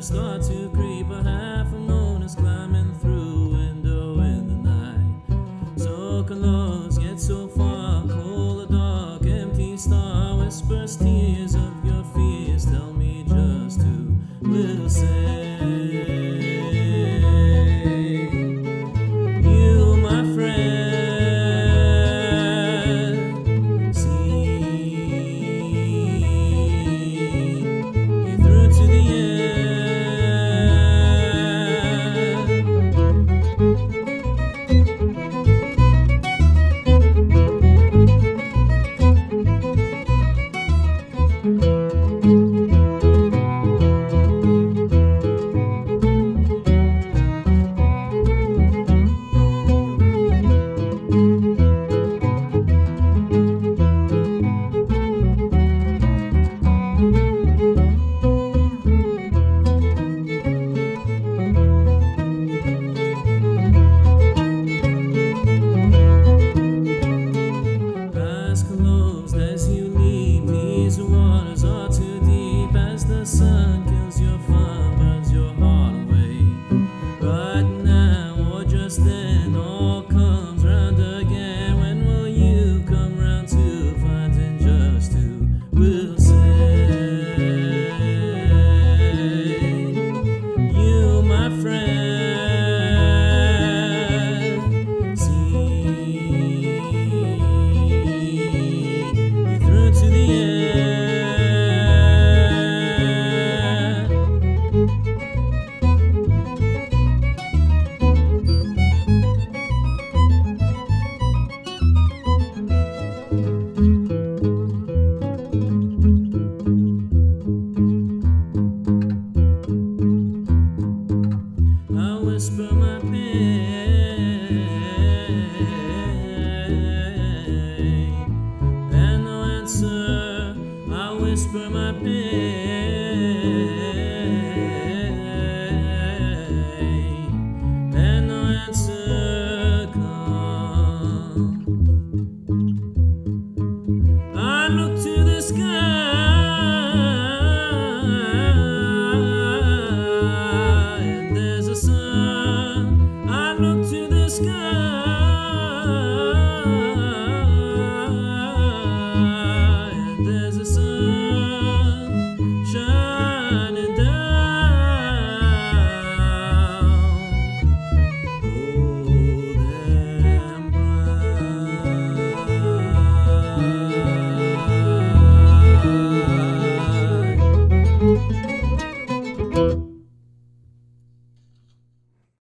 shadows start to creep. A half a moon is climbing through a window in the night. So close yet so far, cold, a dark, empty star whispers tears of your fears. Tell me just who will say.